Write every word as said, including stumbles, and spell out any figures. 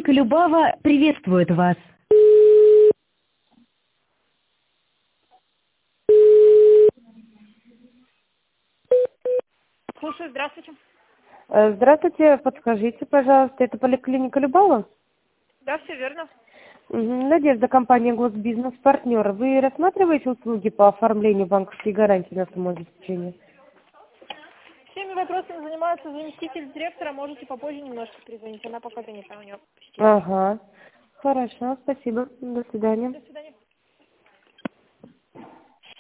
Поликлиника Любава приветствует вас. Слушаю, здравствуйте. Э, Здравствуйте, подскажите, пожалуйста, это поликлиника Любава? Да, все верно. Мгм. Надежда, компания Госбизнес, партнер. Вы рассматриваете услуги по оформлению банковской гарантии на самообеспечение? Всеми вопросами занимается заместитель директора. Можете попозже немножко перезвонить. Она пока занята, у нее посетитель. Ага, хорошо, спасибо, до свидания. До свидания.